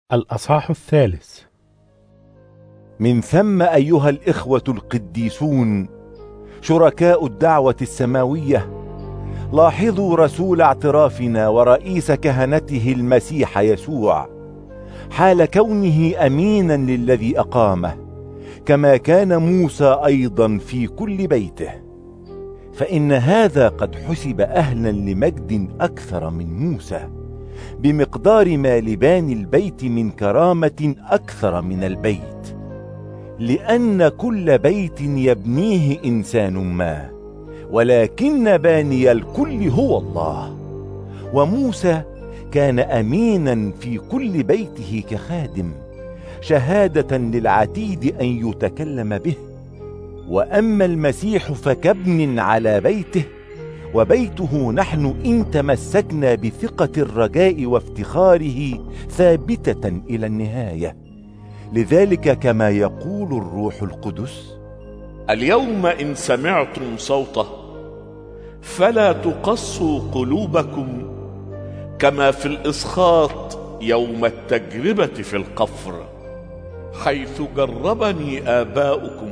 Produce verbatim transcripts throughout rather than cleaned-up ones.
الأصحاح الثالث. من ثم أيها الإخوة القديسون شركاء الدعوة السماوية، لاحظوا رسول اعترافنا ورئيس كهنته المسيح يسوع، حال كونه أمينا للذي أقامه، كما كان موسى أيضا في كل بيته. فإن هذا قد حسب أهلا لمجد أكثر من موسى، بمقدار ما لباني البيت من كرامة أكثر من البيت، لأن كل بيت يبنيه إنسان ما، ولكن باني الكل هو الله. وموسى كان أمينا في كل بيته كخادم، شهادة للعتيد أن يتكلم به. وأما المسيح فكابن على بيته، وبيته نحن إن تمسكنا بثقة الرجاء وافتخاره ثابتة إلى النهاية. لذلك كما يقول الروح القدس: اليوم إن سمعتم صوته فلا تقسوا قلوبكم كما في الإسخاط يوم التجربة في القفر، حيث جربني آباؤكم،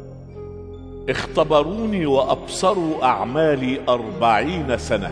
اختبروني وأبصروا أعمالي أربعين سنة.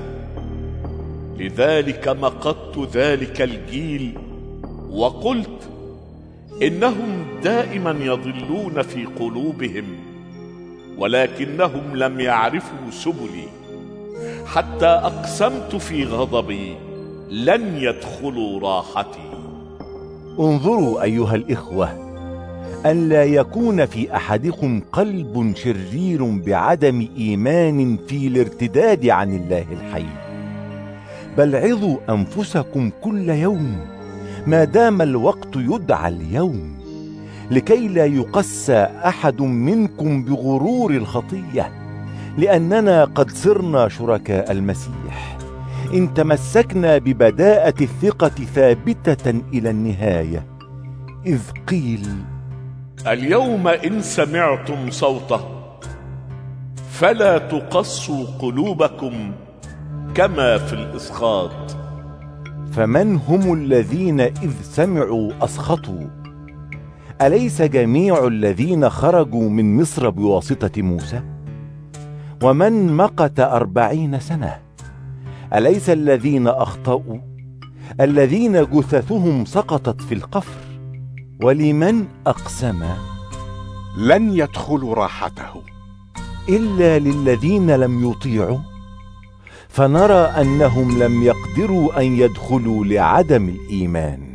لذلك مقت ذلك الجيل وقلت إنهم دائما يضلون في قلوبهم، ولكنهم لم يعرفوا سبلي، حتى أقسمت في غضبي لن يدخلوا راحتي. انظروا أيها الإخوة، أن لا يكون في أحدكم قلب شرير بعدم إيمان في الارتداد عن الله الحي، بل عظوا أنفسكم كل يوم ما دام الوقت يدعى اليوم، لكي لا يقسى أحد منكم بغرور الخطية، لأننا قد صرنا شركاء المسيح إن تمسكنا ببداءة الثقة ثابتة إلى النهاية. إذ قيل: اليوم إن سمعتم صوته فلا تقسوا قلوبكم كما في الإسخاط. فمن هم الذين إذ سمعوا أسخطوا؟ أليس جميع الذين خرجوا من مصر بواسطة موسى؟ ومن مقت أربعين سنة؟ أليس الذين أخطأوا الذين جثثهم سقطت في القفر؟ ولمن أقسم لن يدخلوا راحته إلا للذين لم يطيعوا؟ فنرى أنهم لم يقدروا أن يدخلوا لعدم الإيمان.